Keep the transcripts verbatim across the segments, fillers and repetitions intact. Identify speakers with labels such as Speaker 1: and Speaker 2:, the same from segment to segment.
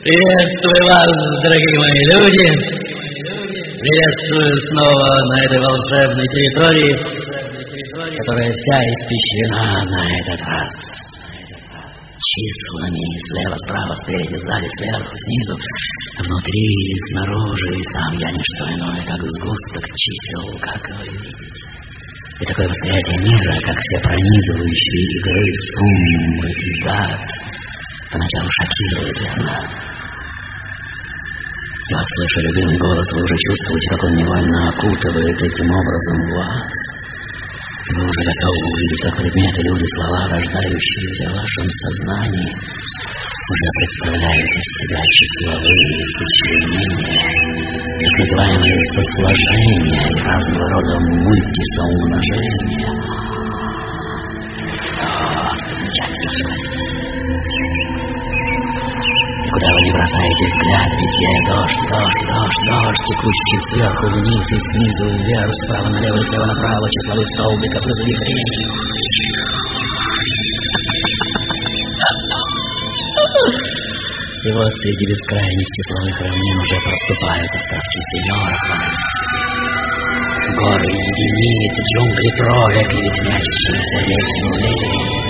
Speaker 1: Приветствую вас, дорогие мои люди. Приветствую снова на этой волшебной территории, которая вся испещрена на этот раз числами слева, справа, спереди, сзади, сверху, снизу, внутри и снаружи, и сам я не что иное, как сгусток чисел, как вы видите. И такое восприятие мира, как все пронизывающие игры суммы и гад, поначалу шокирует, верно? Я вас слышу, любимый голос, вы уже чувствуете, как он невольно окутывает этим образом вас. И вы уже готовы увидеть, как предметы, люди, слова, рождающиеся в вашем сознании, уже представляют из себя числовые сочленения, так называемые сосложения и разного рода мультисоумножения. О, замечательно, согласитесь. И куда вы не бросаете взгляд, везде дождь, дождь, дождь, дождь, текущий сверху вниз и снизу вверх, справа налево и слева направо, числовых столбиков и завихрений. И вот среди бескрайних числовых равнин уже проступают островки семерок. Горы единиц, джунгли троек и ветвящиеся реки нулей.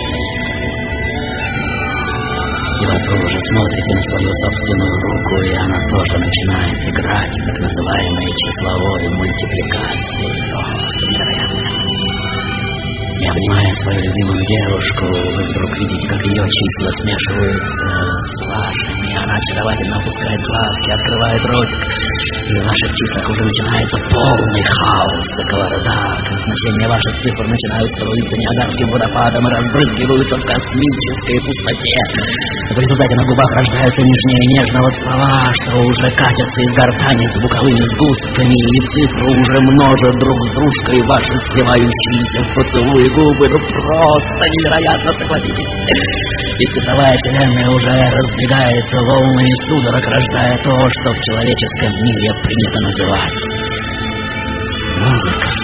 Speaker 1: И вот вы уже смотрите на свою собственную руку, и она тоже начинает играть в так называемой числовой мультипликации. Просто невероятно. И обнимая свою любимую девушку, вы вдруг видите, как ее числа смешиваются с вашими. Она очаровательно опускает глазки, открывает ротик. И в ваших числах уже начинается полный хаос такого рода. Как значения ваших цифр начинают струиться Ниагарским водопадом и разбрызгиваются в космической пустоте. В результате на губах рождаются нежнее нежного слова, что уже катятся из гортани звуковыми сгустками, и цифры уже множат друг с дружкой ваши сливающиеся в поцелуи губы. Ну просто невероятно, согласитесь. И цифровая вселенная уже раздвигается волнами судорог, рождая то, что в человеческом мире принято называть музыкой.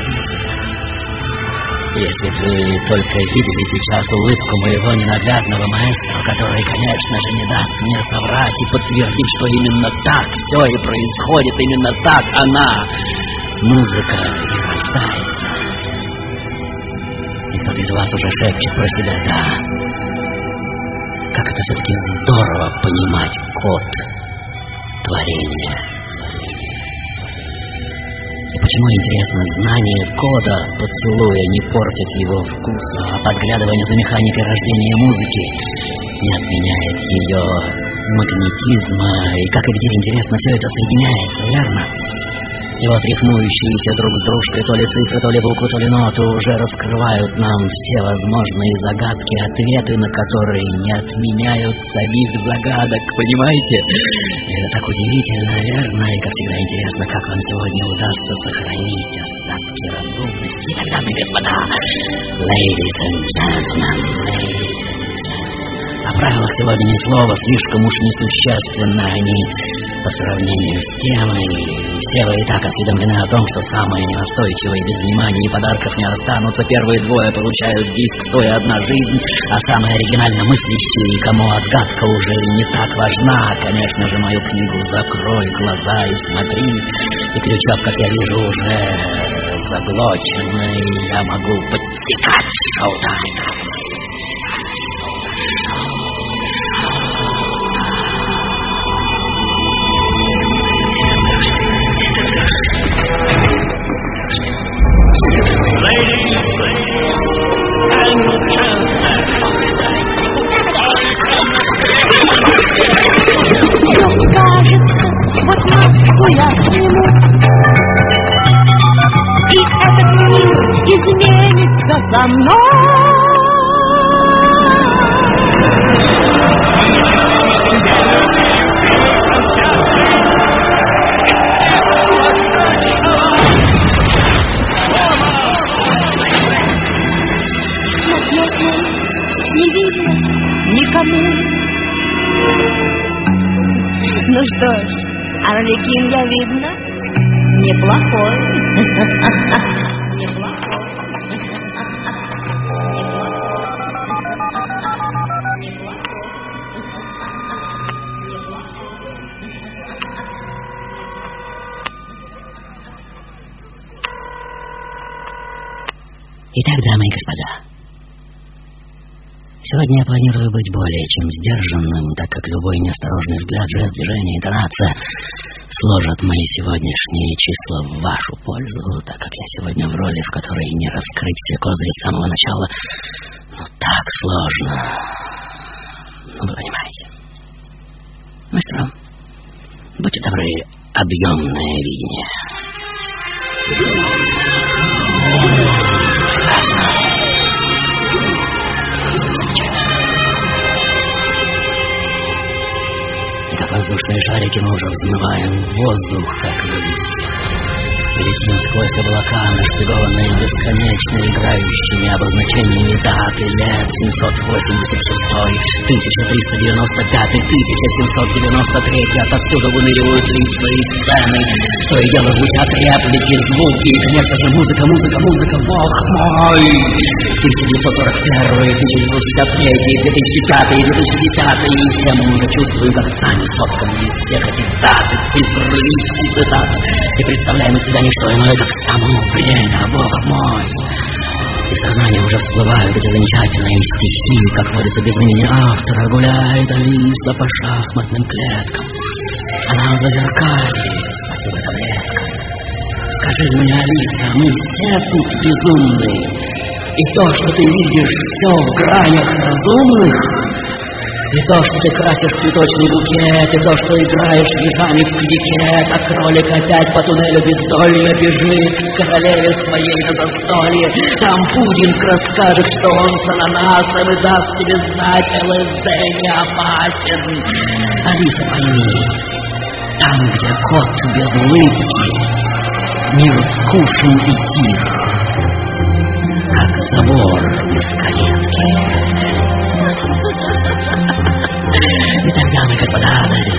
Speaker 1: Если бы вы только видели сейчас улыбку моего ненаглядного маэстро, который, конечно же, не даст мне соврать и подтвердить, что именно так все и происходит, именно так она, музыка, и рождается. И кто-то из вас уже шепчет про себя: да, как это все-таки здорово понимать код творения. И почему, интересно, знание кода поцелуя не портит его вкуса, а подглядывание за механикой рождения музыки не отменяет ее магнетизма, и как и где, интересно, все это соединяется, верно? И вот рифмующиеся друг с дружкой то ли цифры, то ли буквы, то ли ноты уже раскрывают нам все возможные загадки, ответы на которые не отменяют самих загадок, понимаете? Это так удивительно, верно? И, как всегда, интересно, как вам сегодня удастся сохранить остатки разумности. И тогда, мои господа, ladies and gentlemen, ladies and gentlemen, о правилах сегодня ни слова, слишком уж несущественно они по сравнению с темой. Все вы и так осведомлены о том, что самые ненастойчивые без внимания и подарков не останутся. Первые двое получают диск «Стоя одна жизнь», а самые оригинально мыслящие, кому отгадка уже не так важна, конечно же, мою книгу «Закрой глаза и смотри». И крючок, как я вижу, уже заглоченный. Я могу подсекать шоу-тайм.
Speaker 2: Изменится со мной. Не видно никому. Ну что ж, Арлекин, я видно неплохой. Неплохой. Неплохой. Неплохой.
Speaker 1: Итак, дамы и господа, сегодня я планирую быть более чем сдержанным, так как любой неосторожный взгляд, жест, движение, интонация сложат мои сегодняшние числа в вашу пользу, так как я сегодня в роли, в которой не раскрыть все козыри с самого начала, ну так сложно. Ну, вы понимаете. Мастер, будьте добры, объемное видение. Прекрасно. И как воздушные шарики мы уже взмываем в воздух, как вы видите. Летим сквозь облака, нашпигованные бесконечно играющими обозначениями даты лет семьсот восемьдесят шестой, тысяча триста девяносто пятый, тысяча семьсот девяносто третий. Отовсюду выныривают лица и сцены. То и дело звучат реплики, звуки. И, конечно же, музыка, музыка, музыка, бог мой! тысяча девятьсот сорок первый, тысяча девятьсот шестьдесят третий, две тысячи пятый, две тысячи десятый. И все мы уже чувствуем, как сами сотканы из всех этих дат, цифр, лиц и цитат. И представляем из себя не что иное, как само время, бог мой. И в сознании уже всплывают эти замечательные стихи, как водится без имени автора, гуляет Алиса по шахматным клеткам. Она в зазеркалье, спасибо таблеткам. Скажи мне, Алиса, мы все тут безумные, и то, что ты видишь, все в гранях разумных. И то, что ты красишь цветочный букет, и то, что играешь ежами в крикет, а кролик опять по туннелю бездолья бежит к королеве своей на застолье. Там пудинг расскажет, что он с ананасом, и даст тебе знать, ЛСД не опасен. Алиса, пойми, там, где кот без улыбки, мир скучен и тих, как забор без калитки. Итак, дамы и господа,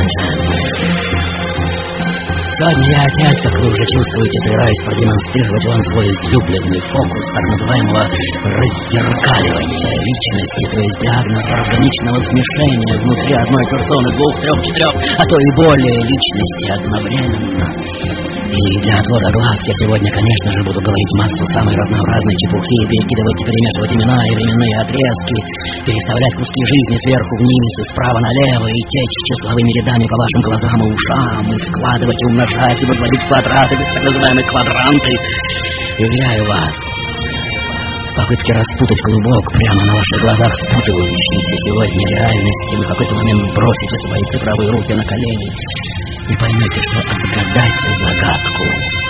Speaker 1: сегодня я опять, как вы уже чувствуете, собираюсь продемонстрировать вам свой излюбленный фокус так называемого раззеркаливания личности, то есть диагноз органичного смешения внутри одной персоны двух, трех, четырех, а то и более личности одновременно. И для отвода глаз я сегодня, конечно же, буду говорить массу самой разнообразной чепухи, перекидывать и перемешивать имена и временные отрезки, переставлять куски жизни сверху вниз и справа налево, и течь числовыми рядами по вашим глазам и ушам, и складывать, и умножать, и возводить квадраты, так называемые квадранты. И уверяю вас, в попытке распутать клубок прямо на ваших глазах спутывающейся сегодня реальности, вы в какой-то момент бросите свои цифровые руки на колени и поймете, что отгадать загадку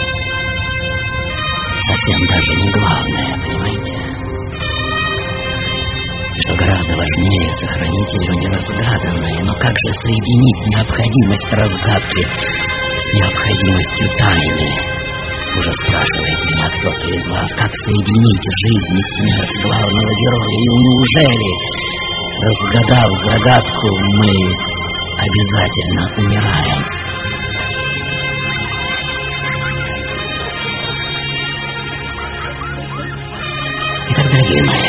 Speaker 1: совсем даже не главное, понимаете? И что гораздо важнее, сохранить ее неразгаданной. Но как же соединить необходимость разгадки с необходимостью тайны? Уже спрашивает меня кто-то из вас, как соединить жизнь и смерть главного героя? И неужели, разгадав загадку, мы обязательно умираем? Итак, дорогие мои,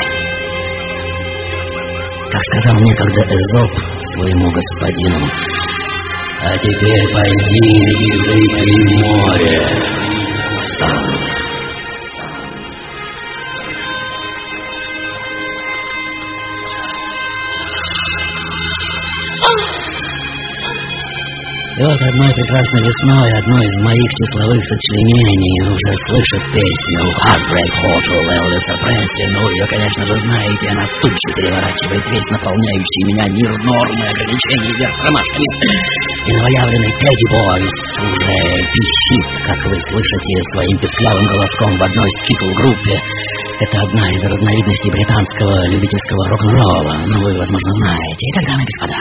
Speaker 1: как сказал некогда Эзоп своему господину, а теперь пойди и выпей море сам. И вот одной прекрасной весной одно из моих числовых сочленений уже слышит песню Heartbreak Hotel Элвиса Пресли. Ну, ее, конечно же, знаете, она тут же переворачивает весь наполняющий меня мир нормы, ограничений вверх ромашками. И новоявленный Тедди Бойс уже пищит, как вы слышите, своим песклявым голоском в одной скифл-группе. Это одна из разновидностей британского любительского рок-н-ролла, ну, вы, возможно, знаете. Итак, дамы и господа,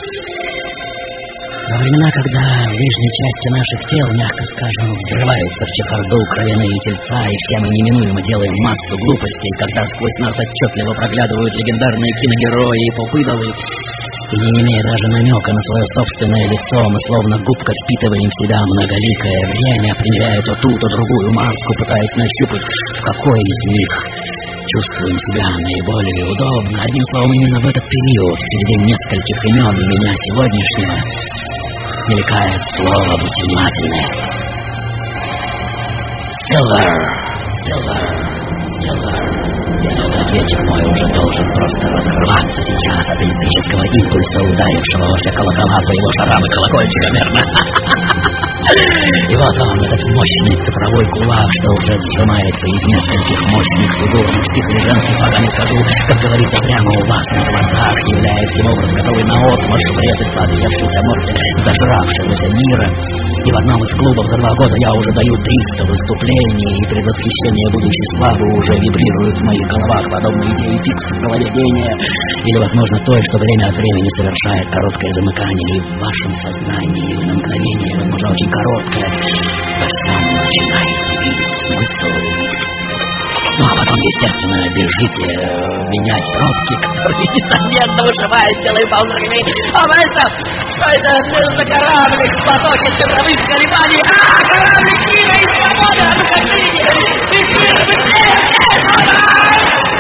Speaker 1: во времена, когда в нижней части наших тел, мягко скажем, взрываются в чехарду кровяные тельца, и все мы неминуемо делаем массу глупостей, когда сквозь нас отчетливо проглядывают легендарные киногерои и попыдовы, и не имея даже намека на свое собственное лицо, мы словно губка впитываем в себя многоликое время, примеряя то ту, то другую маску, пытаясь нащупать, в какой из них чувствуем себя наиболее удобно. Одним словом, именно в этот период, среди нескольких имен меня сегодняшнего, мелькает слово, будьте внимательны. Silver, Silver, Bestseller. Этот ответчик мой уже должен просто разорваться сейчас от электрического импульса, ударившего во все колокола твоего шарам и колокольчика, верно? И вот он, этот мощный цифровой кулак, что уже сжимается из нескольких мощных фигур, мужских или женских, пока не скажу, как говорится, прямо у вас на глазах, являясь всем образом готовый наотмашь врезать по отъевшейся морде зажравшегося мира. И в одном из клубов за два года я уже даю триста выступлений, и предвосхищение будущей славы уже вибрирует в моих головах, подобно идее фикс в голове гения, или, возможно, той, что время от времени совершает короткое замыкание, и в вашем сознании на мгновение, возможно, очень короткое, во всем начинаете видеть смысл. Ну, а потом, естественно, бежите менять пробки, которые, несомненно, вышибают целые ползрыны. А это, что это за кораблик в потоке цифровых колебаний? А, кораблик мира и свободы! А ну-ка, видите! Быстрее, быстрее, быстрее!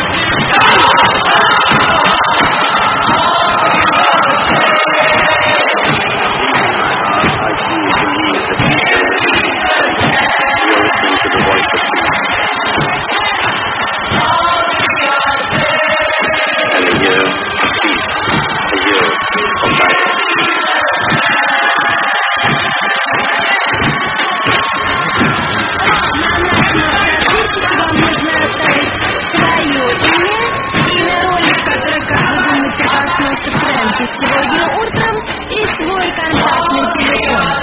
Speaker 2: Сегодня утром и свой контактный телефон.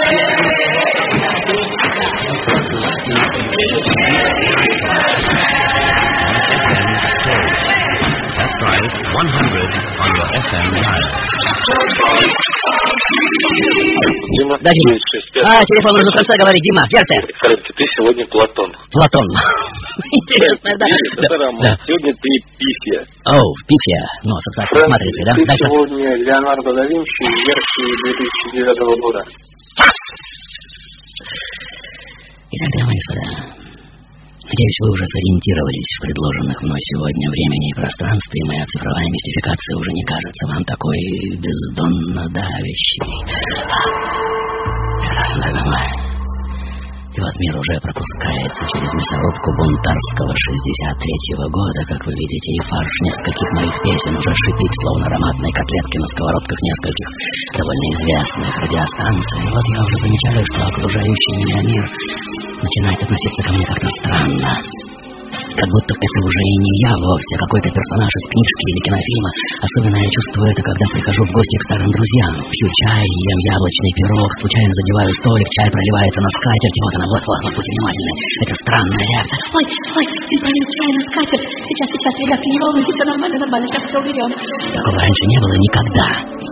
Speaker 3: That's right, one hundred on your эф эм dial.
Speaker 4: Дима,
Speaker 1: Да, Дима. А, телефон нужно в конце говорить, Дима, верьте.
Speaker 4: Скажите, ты сегодня Платон.
Speaker 1: Платон. Интересно, да?
Speaker 4: Да. Сегодня ты Пифия.
Speaker 1: Оу, Пифия. Ну, ассоциация с матрицей, да?
Speaker 4: Ты
Speaker 1: Дальше.
Speaker 4: сегодня Леонардо да Винчи версии две тысячи девятого года.
Speaker 1: Итак, дамы и господа, надеюсь, вы уже сориентировались в предложенных мной сегодня времени и пространстве, и моя цифровая мистификация уже не кажется вам такой бездонно давящей. Прекрасно, дорогой мой. И вот мир уже пропускается через мясорубку бунтарского шестьдесят третьего года, как вы видите, и фарш нескольких моих песен уже шипит, словно ароматные котлетки на сковородках нескольких довольно известных радиостанций. И вот я уже замечаю, что окружающий меня мир начинает относиться ко мне как-то странно. Как будто это уже и не я вовсе, а какой-то персонаж из книжки или кинофильма. Особенно я чувствую это, когда прихожу в гости к старым друзьям. Пью чай, ем яблочный пирог, случайно задеваю столик, чай проливается на скатерть. Вот она, вот, вот, вот, будьте внимательны. Это странная реакция.
Speaker 2: Ой, ой, ты пролил чай на скатерть. Сейчас, сейчас, ребятки, не волнуйтесь, все нормально, нормально, сейчас все уберем.
Speaker 1: Такого раньше не было никогда.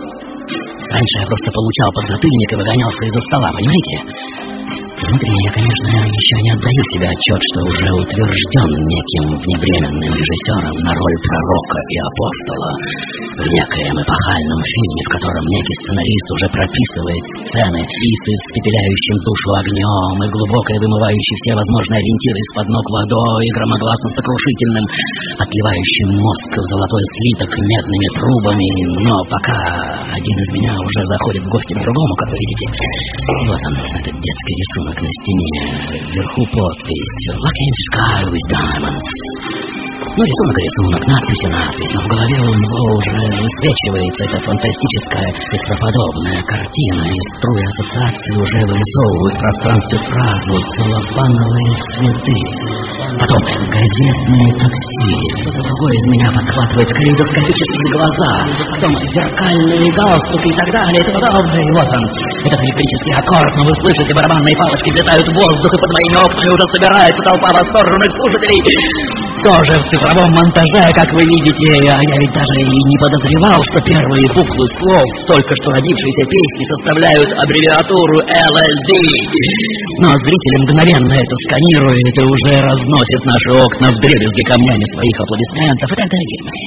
Speaker 1: Раньше я просто получал подзатыльник и выгонялся из-за стола, понимаете? Внутренне я, конечно, еще не отдаю себе отчет, что уже утвержден неким вневременным режиссером на роль пророка и апостола в некоем эпохальном фильме, в котором некий сценарист уже прописывает сцены и с испепеляющим душу огнем, и глубоко вымывающий все возможные ориентиры из-под ног водой, и громогласно сокрушительным, отливающим мозг в золотой слиток медными трубами. Но пока один из меня уже заходит в гости к другому, как вы видите, и вот он, этот детский рисунок на стене, вверху подпись «Lucky in the sky with diamonds». Ну, рисунок и рисунок, надпись и надпись, но в голове у него уже высвечивается эта фантастическая цифроподобная картина, и струи ассоциации уже вырисовывают в пространстве фразу «целлофановые цветы». Потом газетные такси, кто-то другой из меня подхватывает калейдоскопические глаза, потом зеркальные галстуки и так далее, и так далее. И вот он, этот электрический аккорд, но вы слышите, барабанные палочки взлетают в воздух, и под моими окнами уже собирается толпа восторженных слушателей. Тоже в цифровом монтаже, как вы видите, а я ведь даже и не подозревал, что первые буквы слов только что родившейся песни составляют аббревиатуру эл эс ди. Но зрители мгновенно это сканируют и уже разносят наши окна вдребезги камнями своих аплодисментов. Итак, дорогие мои,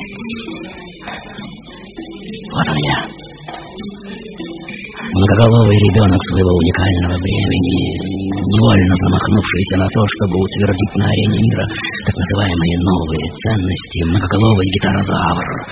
Speaker 1: вот он я. Многоголовый ребенок своего уникального времени, невольно замахнувшийся на то, чтобы утвердить на арене мира так называемые новые ценности, многоголовый гитарозавр.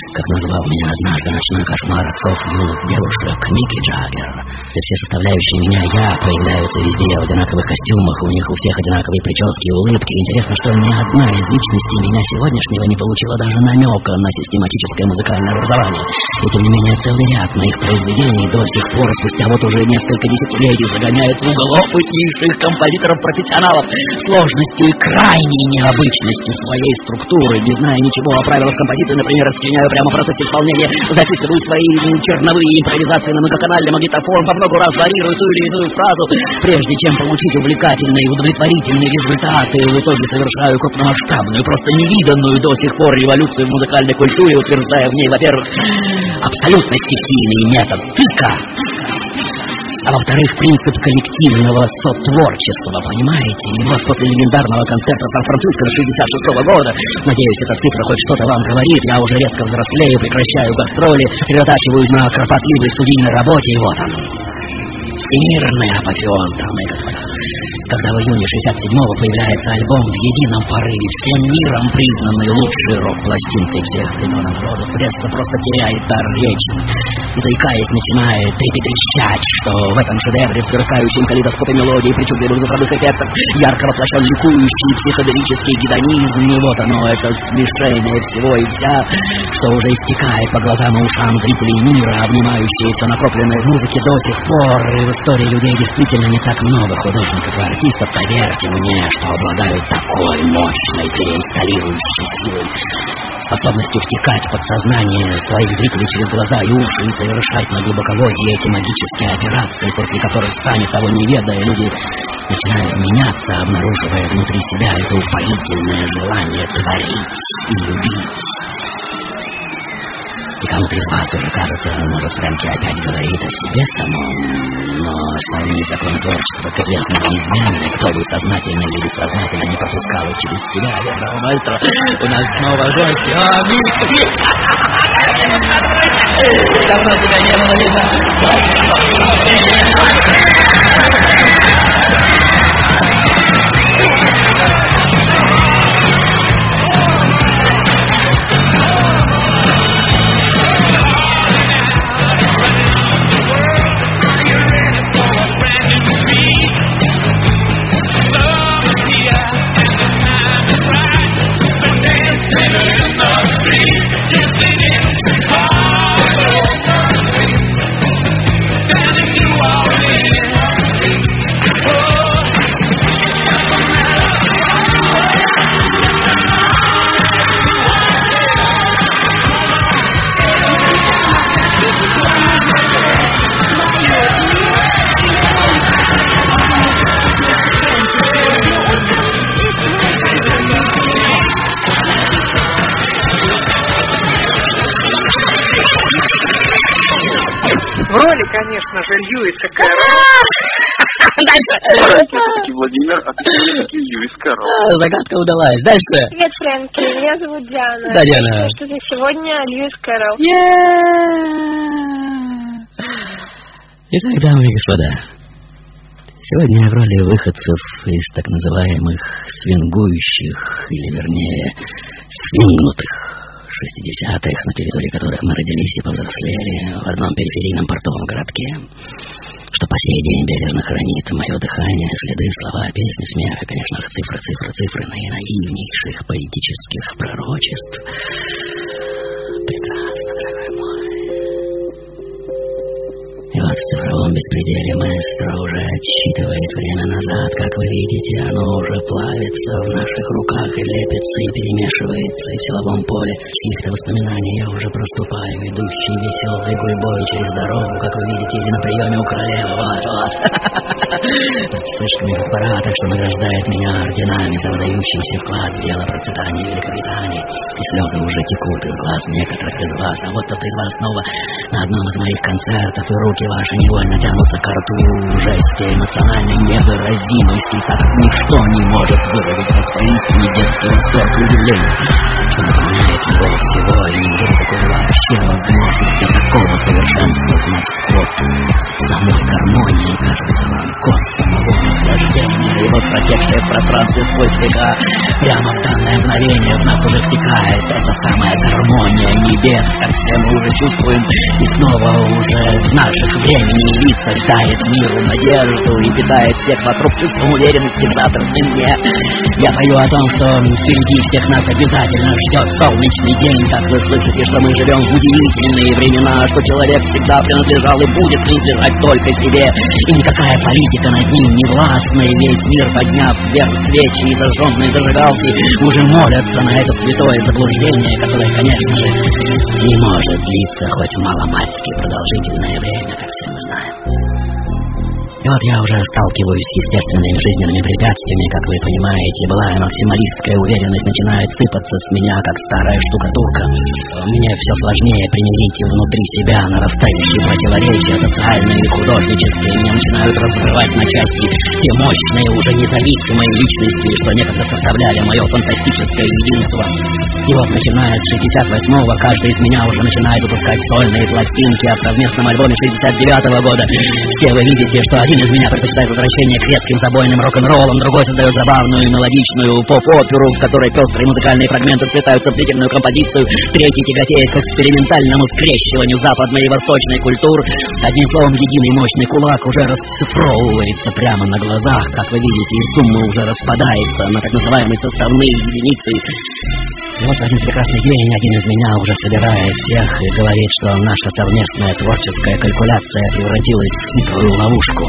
Speaker 1: как назвал меня однажды ночной кошмар отцов юных девушек Микки Джаггер. Ведь все составляющие меня «я» появляются везде в одинаковых костюмах, у них у всех одинаковые прически и улыбки. Интересно, что ни одна из личностей меня сегодняшнего не получила даже намека на систематическое музыкальное образование. И тем не менее целый ряд моих произведений до сих пор, спустя вот уже несколько десятилетий, загоняет в угол опытнейших композиторов-профессионалов сложностью и крайней необычностью своей структуры. Не зная ничего о правилах композиции, например, расчленяю прямо в процессе исполнения, записываю свои черновые импровизации на многоканальный магнитофон, по много раз варьирую ту или иную фразу, прежде чем получить увлекательные и удовлетворительные результаты. В итоге совершаю крупномасштабную, просто невиданную до сих пор революцию в музыкальной культуре, утверждая в ней, во-первых, абсолютно стихийный метод тыка, а во-вторых, принцип коллективного сотворчества, понимаете? И вот после легендарного концерта Сан-Франциско шестьдесят шестого года, надеюсь, эта цифра хоть что-то вам говорит, я уже резко взрослею, прекращаю гастроли, сосредотачиваюсь на кропотливой студийной работе, и вот он. Всемирный апофеоз, дамы и господа. Когда в июне шестьдесят седьмого появляется альбом в едином порыве, всем миром признанный лучшей рок-пластинкой всех времен и народов, пресса просто теряет дар речи и, заикаясь, начинает трепетать, что в этом шедевре, в сверкающем калейдоскопе мелодии, причудливых звуковых эффектов, ярко воплощен ликующий психоделический гедонизм, и вот оно, это смешение всего и вся, что уже истекает по глазам и ушам зрителей мира, обнимающие все накопленное в музыке до сих пор. И в истории людей действительно не так много художников и артистов, поверьте мне, что обладают такой мощной переинсталирующей силой, способностью втекать в подсознание своих зрителей через глаза и уши и совершать на глубоководье эти магические операции, после которых, сами того не ведая, люди начинают меняться, обнаруживая внутри себя это упоительное желание творить и любить. И кому-то из вас уже кажется, может, Фрэнки опять говорит о себе самом, но основные законы творчества, как известно, неизменны. Кто бы сознательно или бессознательно не пропускал их через себя, верного маэстро, у нас снова гости. О, Мишка, Мишка! Давно тебя не было видно.
Speaker 5: В роли, конечно же, Льюиса Кэрролла.
Speaker 4: Здравствуйте, Владимир, а ты все-таки Льюис Кэрролл.
Speaker 1: Загадка удалась. Дальше.
Speaker 6: Привет, Фрэнки. Меня зовут Диана.
Speaker 1: Да, Диана.
Speaker 6: Что за сегодня Льюис Кэрролл.
Speaker 1: Итак, дамы и господа, сегодня в роли выходцев из так называемых свингующих, или вернее, свингнутых шестидесятых, на территории которых мы родились и повзрослели в одном периферийном портовом городке, что по сей день бережно хранит мое дыхание, следы, слова, песни, смех и, конечно же, цифры, цифры, цифры наинаивнейших поэтических пророчеств. Прекрасно, дорогой мой. И вот в цифровом беспределе маэстро уже отсчитывает время назад. Как вы видите, оно уже плавится в наших руках и лепится, и перемешивается, и в силовом поле чьих-то воспоминаний я уже проступаю, идущий веселой гурьбой через дорогу, как вы видите, или на приеме у королевы. Вот, вот. Вспышками фотоаппарата, что награждает меня орденами за выдающийся вклад в дело процветания Великобритании. И слезы уже текут из глаз некоторых из вас. А вот кто-то из вас снова на одном из моих концертов, и руки ваши невольно тянутся к рту жести эмоциональной невыразимости, так как ничто не может выразить этот поистине детский восторг и удивление, что наполняет его всего, и неужели такое вообще возможно, да такого совершенства знать код самой гармонии, кажется вам, код самого наслаждения. И вот протекшее в пространстве сквозь века, прямо в данное мгновение в нас уже втекает эта самая гармония небес, как все мы уже чувствуем, и снова уже в наших времени и лицах дарит миру надежду и питает всех вокруг чувством уверенности в завтрашнем дне. Я пою о том, что впереди всех нас обязательно ждет солнечный день, как вы слышите, что мы живем в удивительные времена, что человек всегда принадлежал и будет принадлежать только себе, и никакая политика над ним не властна, и весь мир, подняв вверх свечи и зажженные зажигалки, уже молятся на это святое заблуждение, которое, конечно же, не может длиться хоть маломальски продолжительное время, как все мы знаем. И вот я уже сталкиваюсь с естественными жизненными препятствиями, как вы понимаете. Былая максималистская уверенность начинает сыпаться с меня, как старая штукатурка. Мне все сложнее примирить внутри себя нарастающие противоречия, социальные и художнические. Меня начинают разрывать на части те мощные, уже независимые личности, что некогда составляли мое фантастическое единство. И вот начиная с шестьдесят восьмого, каждый из меня уже начинает выпускать сольные пластинки, а в совместном альбоме шестьдесят девятого года все вы видите, что один из меня предпочитает возвращение к редким забойным рок-н-роллам, другой создает забавную мелодичную поп-оперу, в которой пестрые музыкальные фрагменты сплетаются в длительную композицию, третий тяготеет к экспериментальному скрещиванию западной и восточной культур. Одним словом, единый мощный кулак уже расцифровывается прямо на глазах, как вы видите, и сумма уже распадается на так называемые составные единицы. И вот в один прекрасный день один из меня уже собирает всех и говорит, что наша совместная творческая калькуляция превратилась в хитрую ловушку.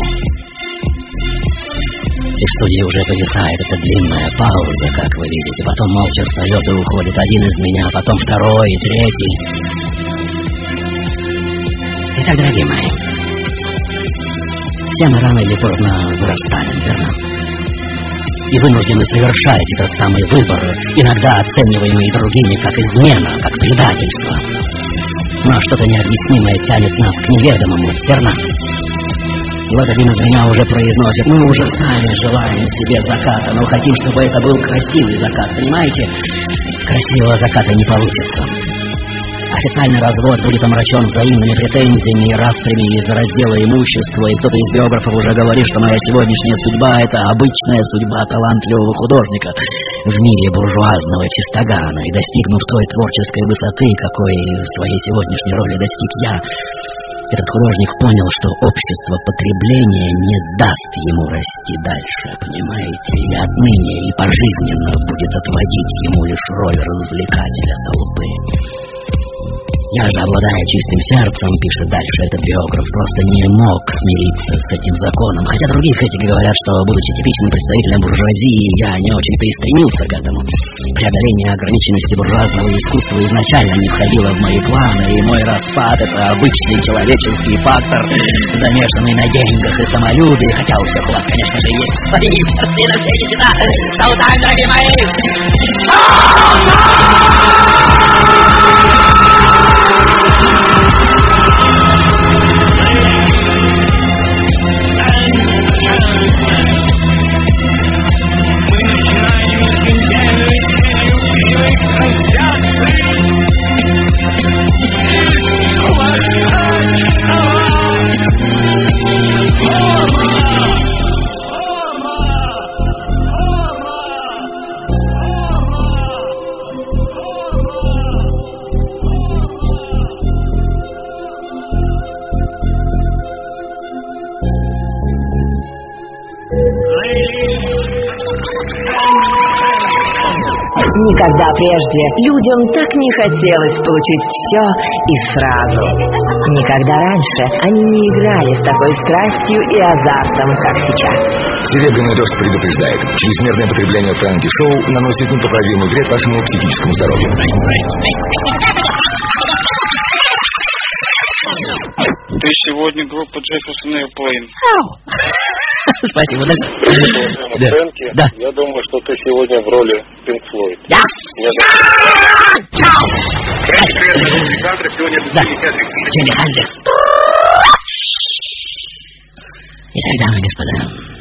Speaker 1: И в студии уже повисает эта длинная пауза, как вы видите. Потом молча встает и уходит один из меня, потом второй и третий. Итак, дорогие мои, все мы рано или поздно вырастаем, верно? И вынуждены совершать этот самый выбор, иногда оцениваемый другими как измена, как предательство. Но что-то необъяснимое тянет нас к неведомому, верно? И вот один из меня уже произносит: мы уже сами желаем себе заката, но хотим, чтобы это был красивый закат, понимаете? Красивого заката не получится. Официальный развод будет омрачен взаимными претензиями и распрями из-за раздела имущества, и кто-то из биографов уже говорит, что моя сегодняшняя судьба — это обычная судьба талантливого художника в мире буржуазного чистогана, и достигнув той творческой высоты, какой в своей сегодняшней роли достиг я, этот художник понял, что общество потребления не даст ему расти дальше, понимаете, и отныне и пожизненно будет отводить ему лишь роль развлекателя толпы. Я же, обладая чистым сердцем, пишет дальше этот биограф, просто не мог смириться с этим законом. Хотя другие критики говорят, что, будучи типичным представителем буржуазии, я не очень-то и стремился к этому. Преодоление ограниченности буржуазного искусства изначально не входило в мои планы, и мой распад — это обычный человеческий фактор, замешанный на деньгах и самолюбии, хотя у всех у вас, конечно же, есть свои сердцы на все нечета. Саутан, дорогие мои!
Speaker 7: Никогда прежде людям так не хотелось получить все и сразу. Никогда раньше они не играли с такой страстью и азартом, как сейчас.
Speaker 8: Серебряный дождь предупреждает: чрезмерное потребление франки-шоу наносит непоправимый вред вашему психическому здоровью.
Speaker 4: Ты сегодня группа Jefferson Airplane.
Speaker 1: Спасибо, дальше.
Speaker 4: Да. Фрэнки,
Speaker 1: да.
Speaker 4: Я думаю, что ты сегодня в роли Pink Floyd.
Speaker 1: Да.
Speaker 4: Завтра сегодня
Speaker 1: да. Джимми Хендрикс. Итак, дамы и господа,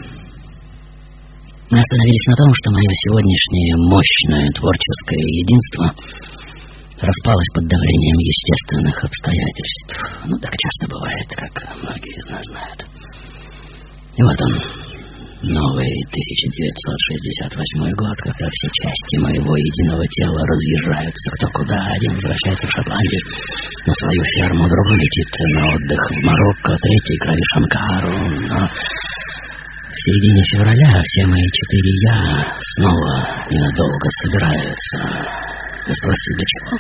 Speaker 1: мы остановились на том, что мое сегодняшнее мощное творческое единство распалась под давлением естественных обстоятельств. Ну, так часто бывает, как многие из нас знают. И вот он, новый тысяча девятьсот шестьдесят восьмой год, когда все части моего единого тела разъезжаются кто куда. Один возвращается в Шотландию на свою ферму, другой летит на отдых в Марокко, третий к Рави Шанкару. Но в середине февраля все мои четыре «я» снова ненадолго собираются. Вы спросите, для чего?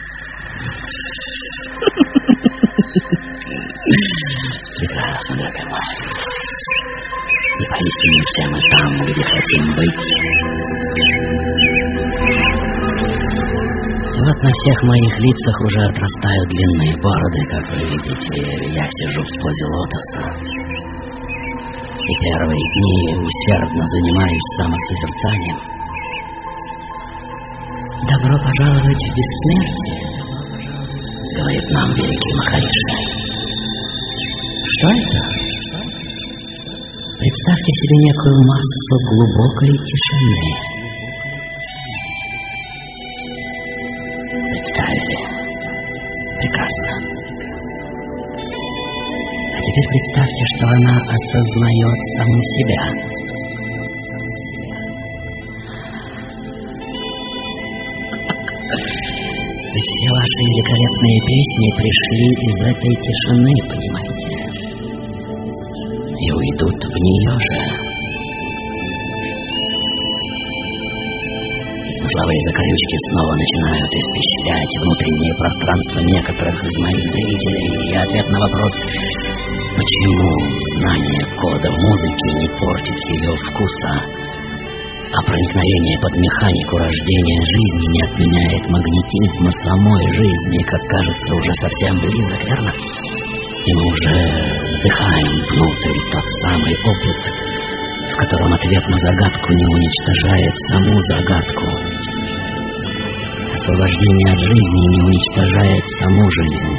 Speaker 1: Прекрасно, дорогой мой. И поистине все мы там, где хотим быть. И вот на всех моих лицах уже отрастают длинные бороды, как вы видите. Я сижу в позе лотоса. И первые дни усердно занимаюсь самосозерцанием. «Добро пожаловать в бессмертие», — говорит нам великий Махариши. Что это? Представьте себе некую массу глубокой тишины. Представили? Прекрасно. А теперь представьте, что она осознает саму себя. Ведь все ваши великолепные песни пришли из этой тишины, понимаете? И уйдут в нее же. И смысловые закорючки снова начинают испещрять внутреннее пространство некоторых из моих зрителей. И ответ на вопрос, почему знание кода музыки не портит ее вкуса, а проникновение под механику рождения жизни не отменяет магнетизма самой жизни, как кажется, уже совсем близок, верно? И мы уже вдыхаем внутрь тот самый опыт, в котором ответ на загадку не уничтожает саму загадку. Освобождение от жизни не уничтожает саму жизнь.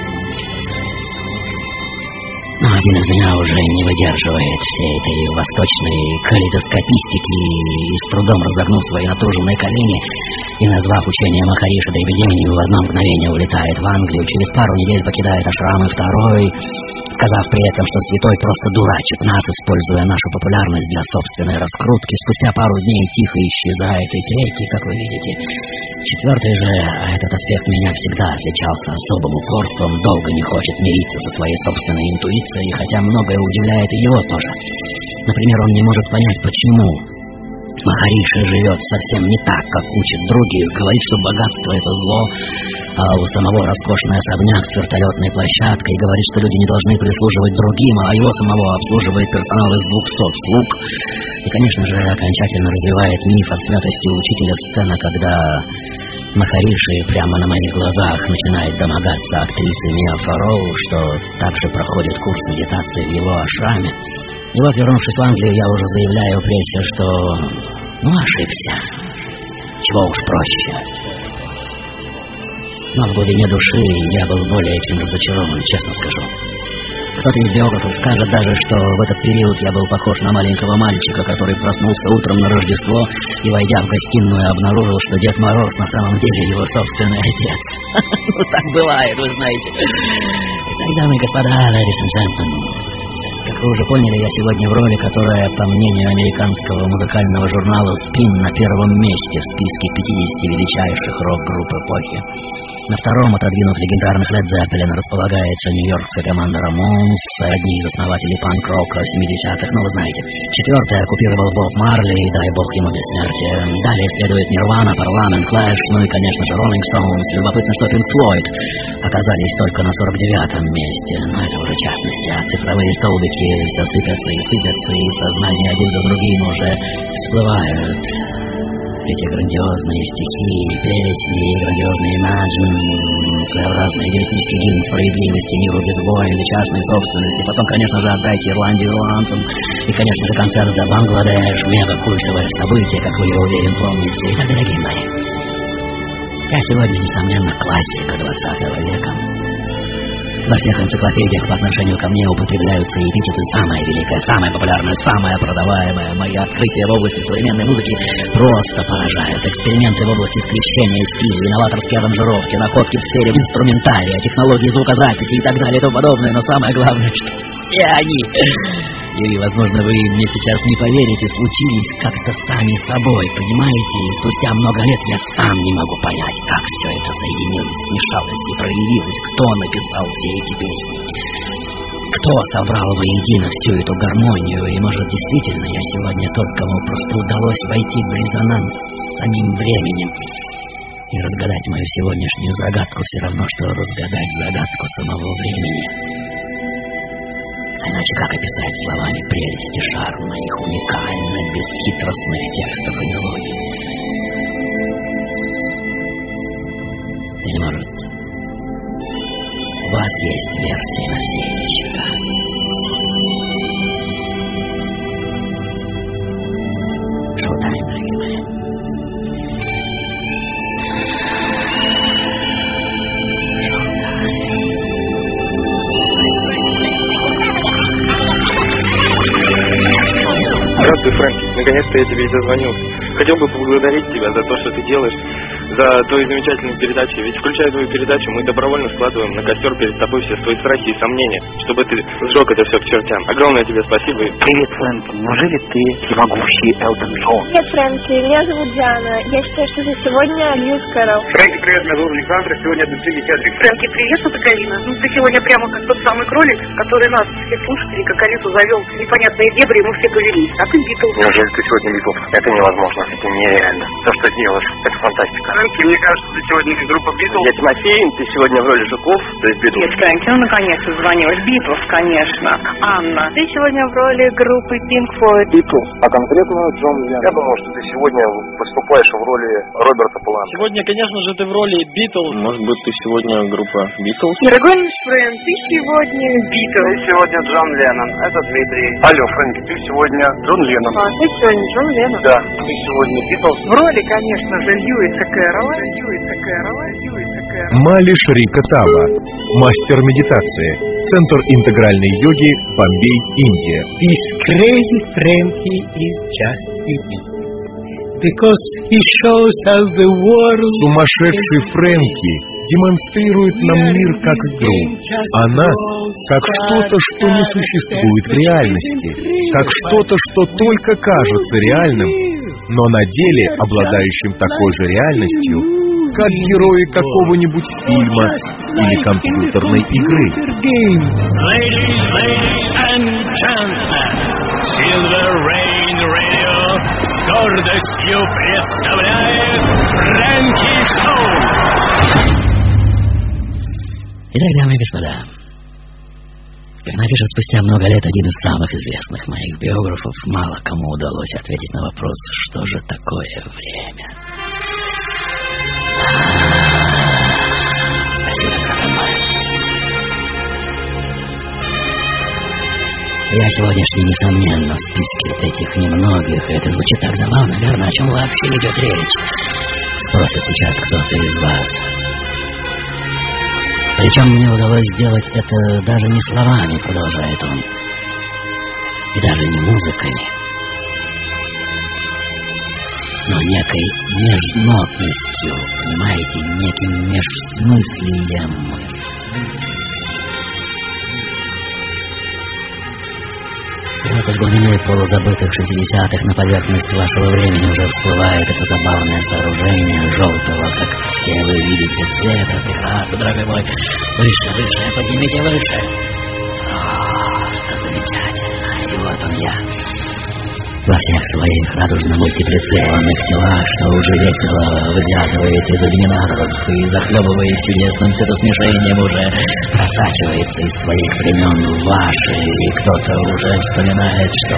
Speaker 1: Но один из меня уже не выдерживает всей этой восточной калейдоскопистики и, с трудом разогнув свои натруженные колени и назвав учение Махариши дребеденью, в одно мгновение улетает в Англию, через пару недель покидает ашрам, и второй, сказав при этом, что святой просто дурачит нас, используя нашу популярность для собственной раскрутки, спустя пару дней тихо исчезает, и третий, как вы видите. Четвертый же, а этот аспект меня всегда отличался особым упорством, долго не хочет мириться со своей собственной интуицией, хотя многое удивляет и его тоже. Например, он не может понять, почему Махариши живет совсем не так, как учат других, говорит, что богатство — это зло, а у самого роскошный особняк с вертолетной площадкой, говорит, что люди не должны прислуживать другим, а его самого обслуживает персонал из двухсот слуг. И, конечно же, окончательно развивает миф о святости учителя сцена, когда Махариши прямо на моих глазах начинает домогаться актрисы Миа Фароу, что также проходит курс медитации в его ашраме. И вот, вернувшись в Англию, я уже заявляю в прессе, что, ну, ошибся. Чего уж проще. Но в глубине души я был более чем разочарован, честно скажу. Кто-то из биографов скажет даже, что в этот период я был похож на маленького мальчика, который проснулся утром на Рождество и, войдя в гостиную, обнаружил, что Дед Мороз на самом деле его собственный отец. Ну, так бывает, вы знаете. Итак, дамы и господа, ladies and gentlemen, как вы уже поняли, я сегодня в роли, которая, по мнению американского музыкального журнала «Spin», на первом месте в списке пятидесяти величайших рок-групп эпохи. На втором, отодвинув легендарных Led Zeppelin, располагается нью-йоркская команда Ramones, одни из основателей панк-рока семидесятых, ну вы знаете. Четвертое оккупировал Боб Марли, дай бог ему бессмертие. Далее следует Nirvana, Parliament, Clash, ну и, конечно же, Rolling Stones. Любопытно, что Pink Floyd оказались только на сорок девятом месте, но это уже частности, а цифровые столбики все сыпятся и сыпятся, и сознание один за другим уже всплывают. Эти грандиозные стихи, песни, грандиозный Imagine, своеобразный идеалистический гимн справедливости, миру без боя или частной собственности. Потом, конечно же, «Отдайте Ирландию ирландцам». И, конечно же, концерт «The Bangladesh», мега-культовое событие, как вы, я уверен, помните. Итак, дорогие мои, я сегодня, несомненно, классика двадцатого века. Во всех энциклопедиях по отношению ко мне употребляются эпитеты «самое великое», «самое популярное», «самое продаваемое». Мои открытия в области современной музыки просто поражают. Эксперименты в области скрещения стилей, новаторские аранжировки, находки в сфере инструментария, технологии звукозаписи и так далее и тому подобное. Но самое главное, что все они... И, возможно, вы мне сейчас не поверите, случились как-то сами собой, понимаете? И спустя много лет я сам не могу понять, как все это соединилось, смешалось и проявилось, кто написал все эти песни, кто собрал воедино всю эту гармонию. И, может, действительно, я сегодня тот, кому просто удалось войти в резонанс с самим временем. И разгадать мою сегодняшнюю загадку все равно, что разгадать загадку самого времени. Иначе как описать словами прелесть и шарм моих уникально бесхитростных текстов и мелодий? Или, может, у вас есть версии на все эти счета? Шоу-тайм, дорогие мои.
Speaker 4: Здравствуй, Фрэнки. Наконец-то я тебе и дозвонился. Хотел бы поблагодарить тебя за то, что ты делаешь, за твои замечательные передачи. Ведь, включая твою передачу, мы добровольно складываем на костер перед тобой все свои страхи и сомнения, чтобы ты сжег это все к чертям. Огромное тебе спасибо.
Speaker 9: Привет, Фрэнки. Неужели ты всемогущий Элтон Джон?
Speaker 6: Привет, Фрэнки. Меня зовут Диана. Я считаю, что ты сегодня Льюис Кэрролл.
Speaker 10: Фрэнки, привет. Меня зовут Александр. Сегодня это Джимми Хендрикс.
Speaker 5: Фрэнки, привет, это Галина. Ну, ты сегодня прямо как тот самый кролик, который нас, всех слушателей, как Алису завел в непонятные дебри, и мы все повелись. А ты Битлз.
Speaker 10: Неужели ты сегодня Битлз? Это невозможно. Это нереально. То, что ты делаешь, это фантастика. Фрэнки, мне кажется, ты сегодня из группы Битлз.
Speaker 4: Я Тимофей, ты сегодня в роли Жуков, то есть Битлз.
Speaker 5: Нет, Фрэнки, ну наконец-то звонилась. Битлз, конечно. Анна, ты сегодня в роли группы Pink Floyd.
Speaker 10: Битлз. А конкретно Джон Леннон. Я думал, что ты сегодня выступаешь в роли Роберта Планта.
Speaker 11: Сегодня, конечно же, ты в роли Битлз.
Speaker 10: Может быть, ты сегодня группа Битлз?
Speaker 6: Дорогой наш Фрэнк, ты сегодня Битлз.
Speaker 10: Ты сегодня Джон Леннон. Это Дмитрий. Алло, Фрэнки, ты сегодня Джон Леннон.
Speaker 6: А, ты сегодня Джон Леннон.
Speaker 10: Да. Ты сегодня Битлз.
Speaker 5: В роли, конечно же, Льюиса Кэрролла. Льюиса Кэрролла. Льюиса Кэрролла.
Speaker 8: Мали Шри Катава, мастер медитации, Центр интегральной йоги, Бомбей, Индия.
Speaker 12: This crazy Frankie is just unique. Because he shows us the world.
Speaker 8: Сумасшедший Фрэнки демонстрирует нам мир как игру, а нас как что-то, что не существует в реальности, как что-то, что только кажется реальным, но на деле обладающим такой же реальностью, как герои какого-нибудь фильма или компьютерной игры.
Speaker 13: Ladies, ladies and gentlemen, Silver Rain Radio с гордостью представляет Фрэнки Шоу.
Speaker 1: Итак, дамы и господа, как напишет спустя много лет один из самых известных моих биографов, мало кому удалось ответить на вопрос, что же такое время. Спасибо, дорогой мой. Я сегодняшний, несомненно, в списке этих немногих, и это звучит так забавно, верно? О чем вообще идет речь? Просто сейчас кто-то из вас. Причем мне удалось сделать это даже не словами, продолжает он, и даже не музыкой, но некой межнотностью, понимаете, неким межсмыслием. И вот из глубины полузабытых шестидесятых на поверхность вашего времени уже всплывает это забавное сооружение желтого, как все вы видите, цвета. Прекрасно, дорогой мой. Выше, выше, поднимите выше. Просто замечательно. И вот он я. Во всех своих радужно-мультиплицированных телах, что уже весело выглядывает из иллюминаторов и, захлебываясь чудесным цветосмешением, уже просачивается из своих времен в ваши, и кто-то уже вспоминает, что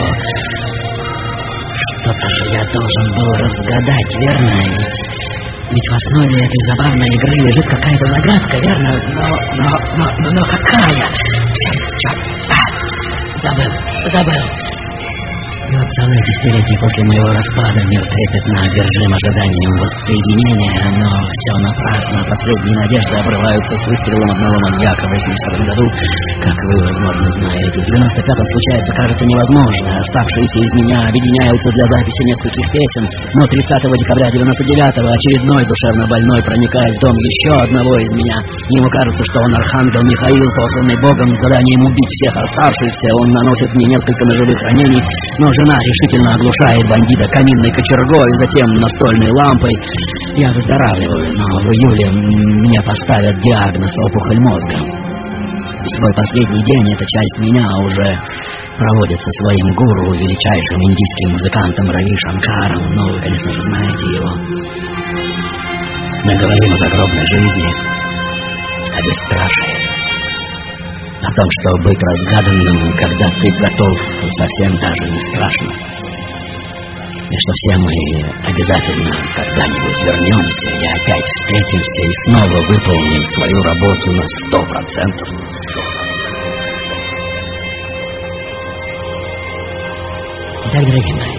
Speaker 1: что-то же я должен был разгадать, верно? Ведь, ведь в основе этой забавной игры лежит какая-то загадка, верно? Но, но, но, но, но какая? Черт, черт, а, забыл, забыл. И вот целое десятилетие после моего распада мир трепетно одержим ожиданием воссоединения, но все напрасно. Последние надежды обрываются с выстрелом одного маньяка в восьмидесятом году. Как вы, возможно, знаете, в девяносто пятом случается, кажется, невозможно. Оставшиеся из меня объединяются для записи нескольких песен, но тридцатого декабря девяносто девятого очередной душевно больной проникает в дом еще одного из меня. Ему кажется, что он архангел Михаил, посланный Богом с заданием убить всех оставшихся. Он наносит мне несколько ножевых ранений, но жена решительно оглушает бандита каминной кочергой, затем настольной лампой. Я выздоравливаю, но в июле мне поставят диагноз опухоль мозга. В свой последний день эта часть меня уже проводит со своим гуру, величайшим индийским музыкантом Рави Шанкаром. Ну, вы, конечно же, знаете его. Мы говорим о загробной жизни, о бесстрашии, о том, что быть разгаданным, когда ты готов, совсем даже не страшно. И что все мы обязательно когда-нибудь вернемся и опять встретимся и снова выполним свою работу на сто процентов. Итак, дорогие мои,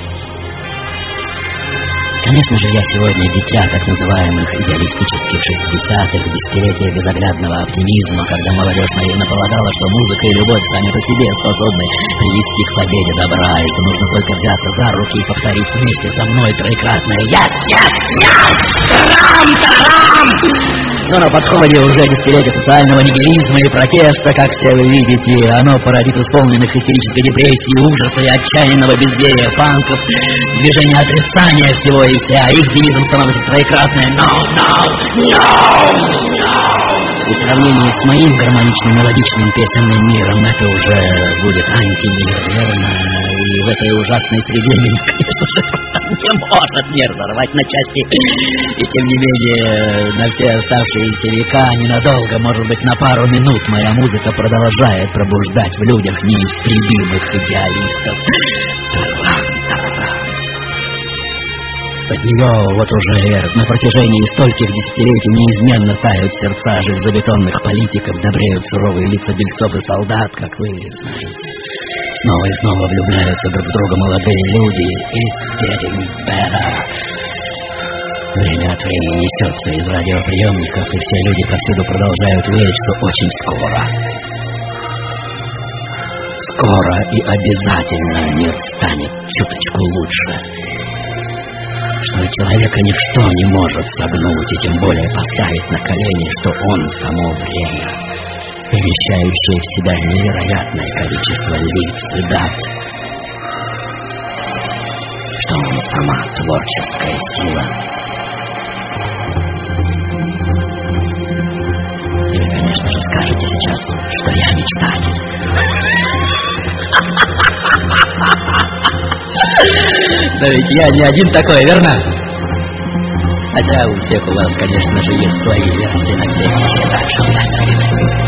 Speaker 1: конечно же, я сегодня дитя так называемых идеалистических шестидесятых, десятилетия безоглядного оптимизма, когда молодежь наивно полагала, что музыка и любовь сами по себе способны привести к победе добра, и что нужно только взяться за руки и повторить вместе со мной троекратное «Yes, yes, yes! Тарам, тарам!» Но на подходе уже десятилетие социального нигилизма и протеста, как все вы видите, оно породит исполненных истерической депрессии, ужаса и отчаянного безверия панков, движение отрицания всего и вся. Их девизом становится троекратное «No, no, no, no». И в сравнении с моим гармоничным мелодичным песенным миром это уже будет антимиллиардерно. И в этой ужасной среде меня, конечно же, не может не разорвать на части. И тем не менее, на все оставшиеся века, ненадолго, может быть, на пару минут, моя музыка продолжает пробуждать в людях неистребимых идеалистов. От нее вот уже на протяжении стольких десятилетий неизменно тают сердца железобетонных политиков, добреют суровые лица дельцов и солдат, как вы знаете. Снова и снова влюбляются друг в друга молодые люди. It's getting better. Время от времени несется из радиоприемников, и все люди повсюду продолжают верить, что очень скоро. Скоро и обязательно мир станет чуточку лучше. Что человека ничто не может согнуть, и тем более поставить на колени, что он само время, вмещающее в себя невероятное количество лиц и дат, что он сама творческая сила. И вы, конечно же, скажете сейчас, что я мечтатель. Да ведь я не один такой, верно? Хотя у всех у вас, конечно же, есть свои версии на все эти так.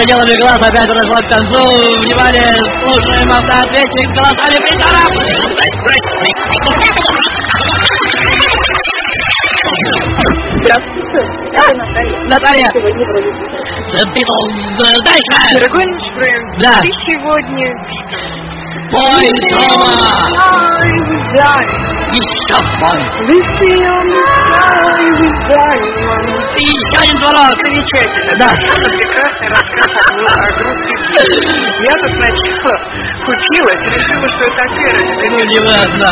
Speaker 1: пределами глаз опять подошла к концу. Внимание, слушаем автоответчик с голосами призоров.
Speaker 6: Здравствуйте, это Наталья.
Speaker 1: Наталья.
Speaker 6: Сегодня в роли
Speaker 1: Битлз. Дальше.
Speaker 6: Дорогой наш Фрэнк,
Speaker 1: да.
Speaker 6: Ты сегодня
Speaker 1: Пой, Тома.
Speaker 6: Еще
Speaker 1: спой. И еще один звонок.
Speaker 5: Замечательно.
Speaker 1: Да.
Speaker 5: Это прекрасный рассказ о группе Битлз. Я тут сначала купилась, решила, что это Кэрри.
Speaker 1: Ну, не важно.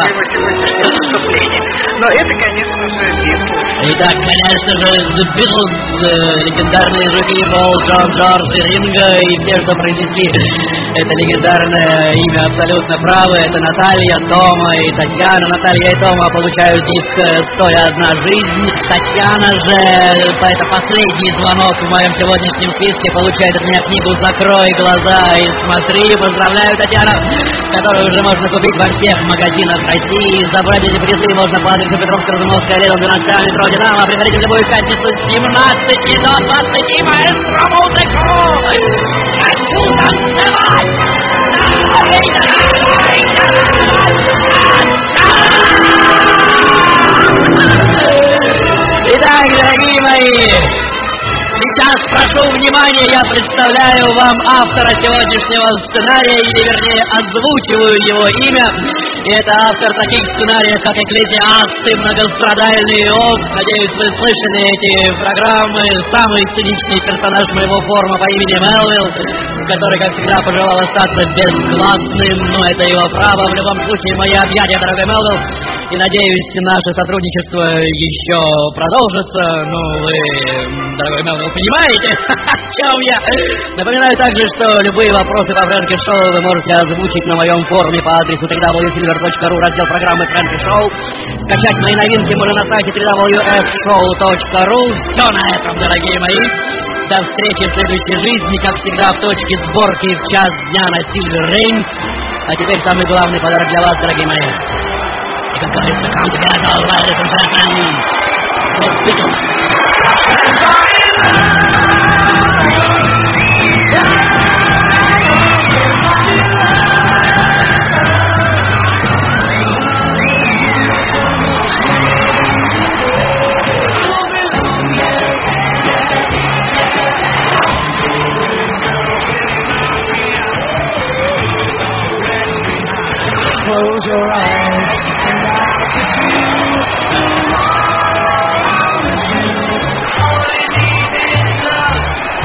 Speaker 5: Но это, конечно же, Битлз.
Speaker 1: Итак, конечно же, The Beatles, легендарные жуки Пол, Джон, Джордж и Ринго, и все, что произнесли это легендарное имя абсолютно правы. Это Наталья, Тома и Татьяна. Наталья и Тома получают диск «сто и одна жизнь». Татьяна же, это последний звонок в моем сегодняшнем списке, получает от меня книгу «Закрой глаза и смотри». Поздравляю, Татьяна, которую уже можно купить во всех магазинах России. Забрать эти призы можно по адресу Петровско-Разумовская, Лена, двенадцать, метро «Динамо». Приходите в любую пятницу с семнадцати до двадцати. Маэстро музыку! Хочу танцевать! Итак, дорогие мои, сейчас прошу внимания, я представляю вам автора сегодняшнего сценария, или вернее озвучиваю его имя. И это автор таких сценариев, как «Экклезиаст» и «Многострадальный Иов». Надеюсь, вы слышали эти программы. Самый циничный персонаж моего форума по имени Мелвилл, который, как всегда, пожелал остаться безгласным, но это его право. В любом случае, мои объятия, дорогой Мелвилл. И, надеюсь, наше сотрудничество еще продолжится. Ну, вы, дорогой Мелвилл, понимаете, о чем я? Напоминаю также, что любые вопросы по Фрэнки Шоу вы можете озвучить на моем форуме по адресу три дабл ю сильвер точка ру, раздел программы Фрэнки Шоу. Скачать мои новинки можно на сайте три дабл ю эф шоу точка ру. Все на этом, дорогие мои. До встречи в следующей жизни, как всегда, в точке сборки в час дня на Silver Rain. А теперь самый главный подарок для вас, дорогие мои. И, как говорится, come together, ladies and gentlemen. The Beatles.
Speaker 14: Close your eyes and I'll kiss you tomorrow. All I need is love.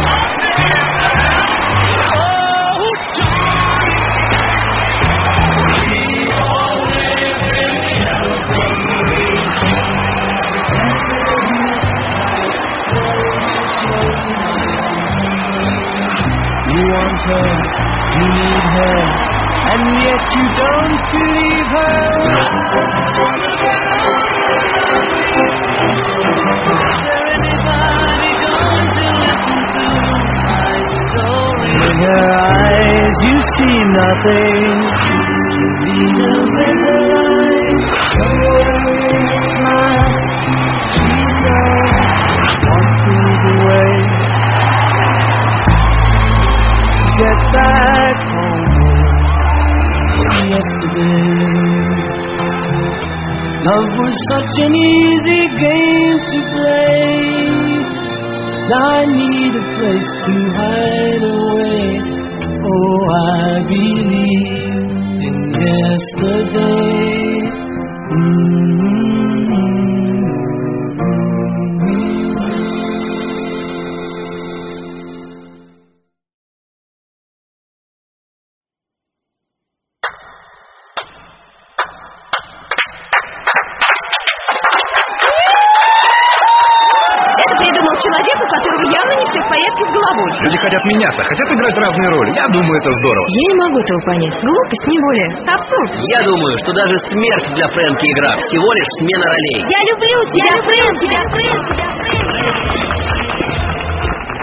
Speaker 14: Oh, John, we all live in the Elton You want her, you need her, and yet you don't believe her. Is there anybody going to listen to my story? In her eyes you see nothing. Lead her with her eyes, somewhere in a smile. She's love, walking away. Get back home. Yesterday, love was such an easy game to play. Now I need a place to hide away. Oh, I believe in yesterday. Mm-hmm.
Speaker 2: Человек, у которого явно не все в порядке с головой.
Speaker 15: Люди хотят меняться, хотят играть разные роли. Я думаю, это здорово.
Speaker 7: Я не могу этого понять. Глупость, не более.
Speaker 2: Абсурд.
Speaker 1: Я думаю, что даже смерть для Фрэнки игра. Всего лишь смена ролей.
Speaker 2: Я люблю тебя, Фрэнк, тебя, Фрэнк, тебя,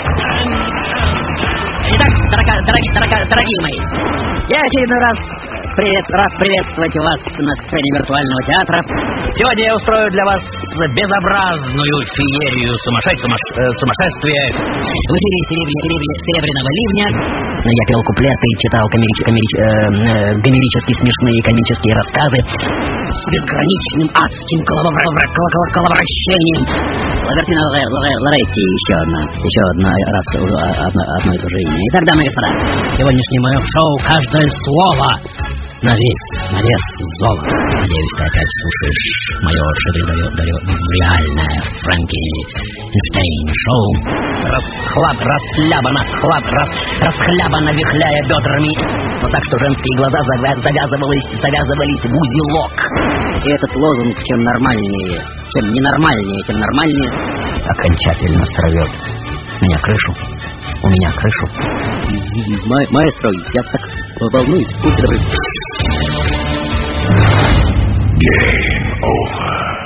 Speaker 1: Итак, дорога, дорогие, дорога, дорогие мои, я очередной раз привет, рад приветствовать вас на сцене виртуального театра. Сегодня я устрою для вас безобразную феерию сумасшедь, сумаш, э, сумасшествия в эфире серебря, серебря, серебряного ливня. Я пел куплеты и читал комерич, комерич, э, э, гомерически смешные комические рассказы с безграничным адским коловращением. Лавертина Лоретти, еще одна, еще одна раз одно, одно и то же имя. Итак, дамы и господа, сегодняшнее мое шоу каждое слово на вес, на вес золота. Надеюсь, ты опять слушаешь мое реальное Франкенштейн шоу. Расхлаб, расхлябано, хлаб, рас, расхлябано, вихляя бедрами. Вот так, что женские глаза завязывались, завязывались в узелок. И этот лозунг, чем нормальнее, чем ненормальнее, тем нормальнее, окончательно сорвет меня крышу. У меня крышу. Ма- маэстро, я так волнуюсь. Будьте добры.
Speaker 16: Game over.